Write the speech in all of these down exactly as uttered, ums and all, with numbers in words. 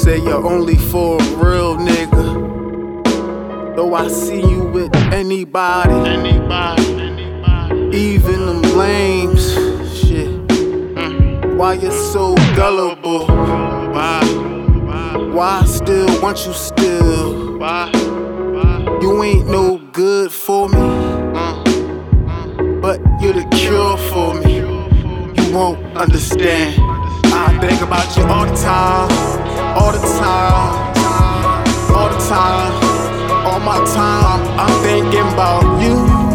Say you're only for a real nigga. Though I see you with anybody, Anybody, anybody. even them lames. Shit, why you so gullible? Why? Why I still want you still? Why? Why? You ain't no good for me, Uh, but you're the cure for me. You won't understand. I think about you all the time, all the time, all the time. All my time, I'm thinking about you.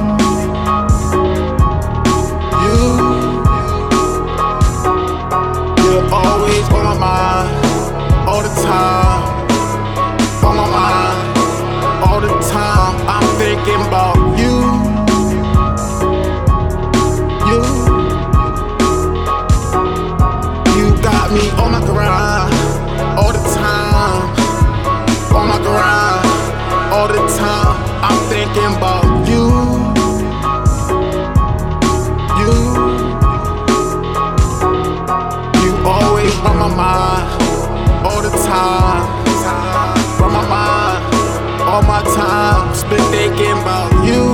You, you're always on my mind, all the time. On my mind, all the time. I'm thinking about you. You, you got me on my grind, all the time. On my grind. All the time, I'm thinking about you. You, you always on my mind. All the time, from my mind. All my time, spent thinking about you.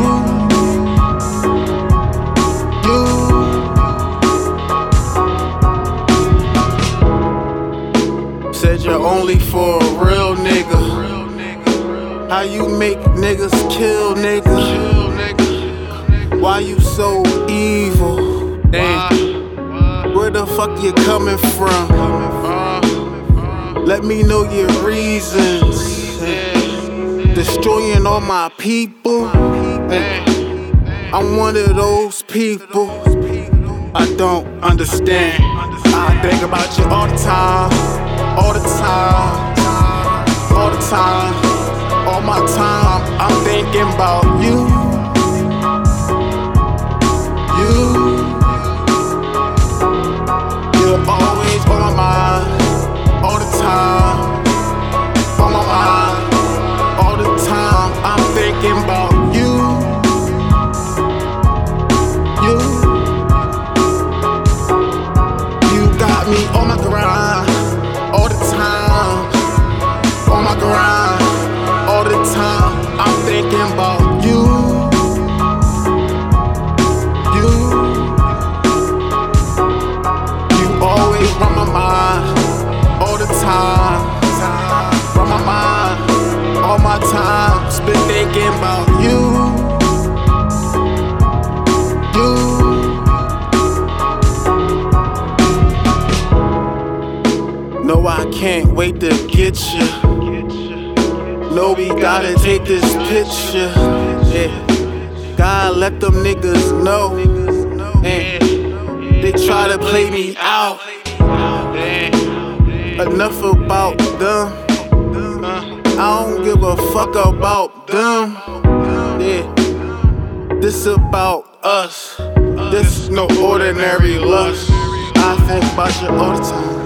You said you're only for a real nigga. How you make niggas kill niggas? Why you so evil? Damn. Where the fuck you coming from? Let me know your reasons. Destroying all my people. I'm one of those people. I don't understand. I think about you all the time, all the time, all the time. All my time, I'm thinking about you. You, you're always on my mind, all the time. On my mind, all the time. I'm thinking about you. You, you got me on my grind, all the time. On my grind. All the time, I'm thinking about you. You, you always on my mind. All the time, from my mind. All my time, spent thinking about you. You, no, I can't wait to get you. No, we gotta take this picture. Yeah, gotta let them niggas know. Yeah. They try to play me out. Enough about them. I don't give a fuck about them. Yeah, this about us. This is no ordinary lust. I think about you all the time.